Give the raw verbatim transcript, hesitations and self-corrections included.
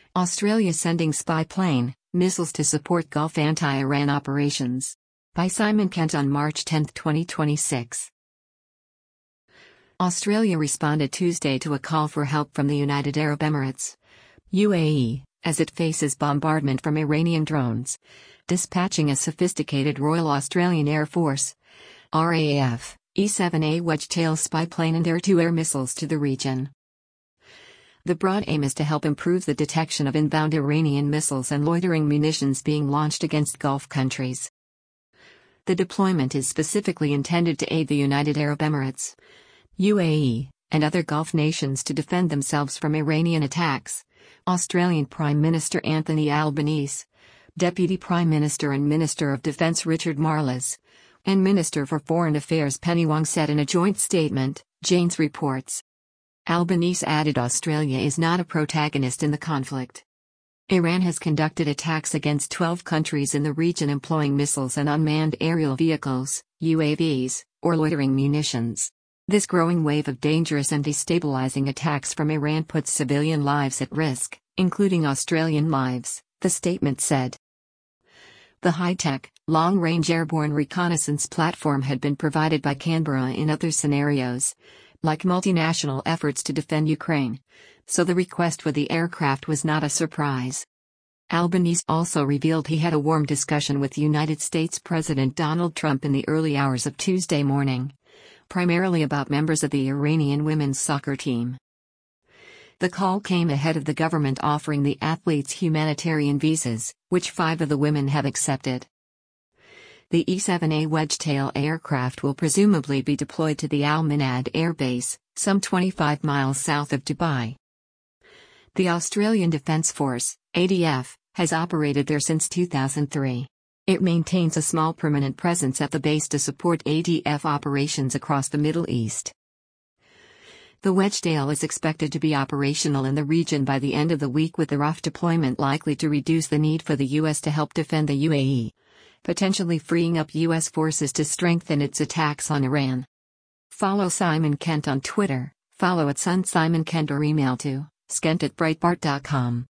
Australia sending spy plane, missiles to support Gulf anti-Iran operations. By Simon Kent on March tenth, twenty twenty-six. Australia responded Tuesday to a call for help from the United Arab Emirates, U A E, as it faces bombardment from Iranian drones, dispatching a sophisticated Royal Australian Air Force R A A F E seven A Wedgetail spy plane and air-to-air missiles to the region. The broad aim is to help improve the detection of inbound Iranian missiles and loitering munitions being launched against Gulf countries. The deployment is specifically intended to aid the United Arab Emirates, U A E, and other Gulf nations to defend themselves from Iranian attacks, Australian Prime Minister Anthony Albanese, Deputy Prime Minister and Minister of Defence Richard Marles, and Minister for Foreign Affairs Penny Wong said in a joint statement, Janes reports. Albanese added Australia is not a protagonist in the conflict. Iran has conducted attacks against twelve countries in the region employing missiles and unmanned aerial vehicles, U A Vs, or loitering munitions. This growing wave of dangerous and destabilizing attacks from Iran puts civilian lives at risk, including Australian lives, the statement said. The high-tech, long-range airborne reconnaissance platform had been provided by Canberra in other scenarios, like multinational efforts to defend Ukraine, so the request for the aircraft was not a surprise. Albanese also revealed he had a warm discussion with United States President Donald Trump in the early hours of Tuesday morning, primarily about members of the Iranian women's soccer team. The call came ahead of the government offering the athletes humanitarian visas, which five of the women have accepted. The E seven A Wedgetail aircraft will presumably be deployed to the Al Minhad Air Base, some twenty-five miles south of Dubai. The Australian Defence Force, A D F, has operated there since two thousand three. It maintains a small permanent presence at the base to support A D F operations across the Middle East. The Wedgetail is expected to be operational in the region by the end of the week, with the R A F deployment likely to reduce the need for the U S to help defend the U A E, potentially freeing up U S forces to strengthen its attacks on Iran. Follow Simon Kent on Twitter, follow at Sun Simon Kent or email to skent at breitbart dot com.